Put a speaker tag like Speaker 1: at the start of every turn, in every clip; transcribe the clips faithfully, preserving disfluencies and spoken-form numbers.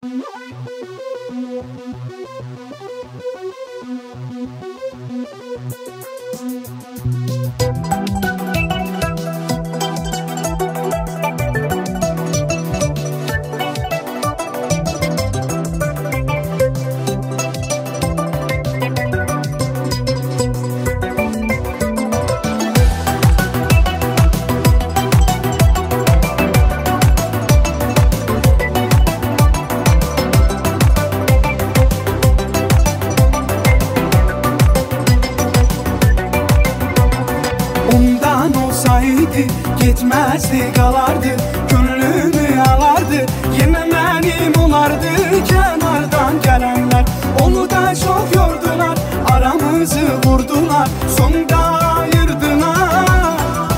Speaker 1: Gitmezdi kalardı, gönlümü alardı. Yine benim olardı kenardan gelenler. Onu da çok yordular, aramızı vurdular, sonunda ayırdılar.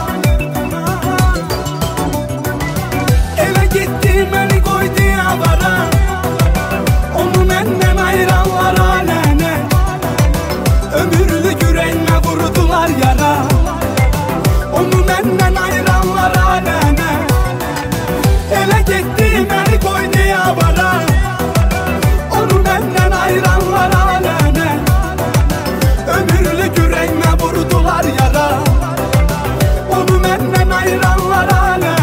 Speaker 1: Eve gitti beni koydu avara, onu benden ayıranlar alene. Ömürlük yüreğime vurdular yara, onu benden ayıranlar alene. Ele gitti beni koydu avara, onu benden ayıranlar alene. Ömürlük yüreğime vurdular yara, onu benden ayıranlar alene.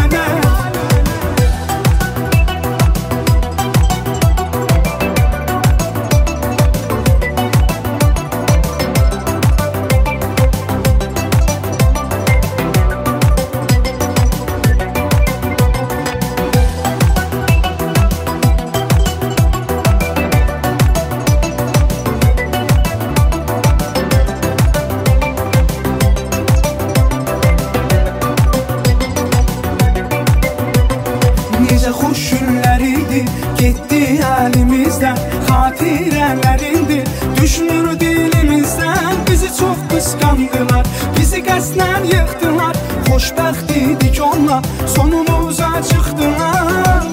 Speaker 1: Necə xoş günlər idi, getdi əlimizdən. Xatirələr indi düşmür dilimizdən. Bizi çox qısqandılar, bizi qəsdən yıxdılar. Xoşbəxt idik onlar, sonumuza çıxdılar.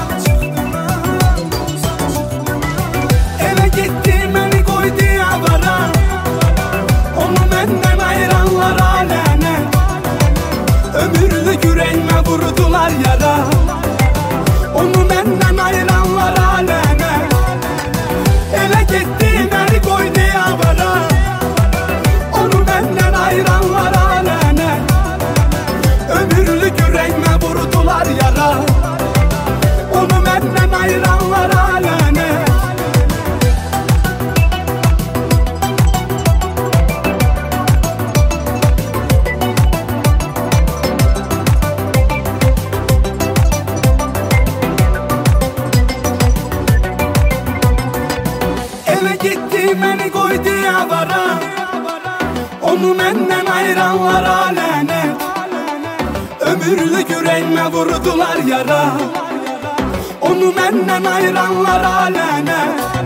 Speaker 1: Evə getdi məni qoydu avara, onu məndən ayıranlar alənə. Ömürlük yüreğime vurdular yara, onu benden ayıranlar alene. Ele gitti beni koydu avara, onu benden ayıranlar alene. Ömürlük yüreğime vurdular yara, onu benden ayıranlar alene. Gitti beni koydu avara, onu benden ayıranlar alene. Ömürlük yüreğime vurdular yara, onu benden ayıranlar alene.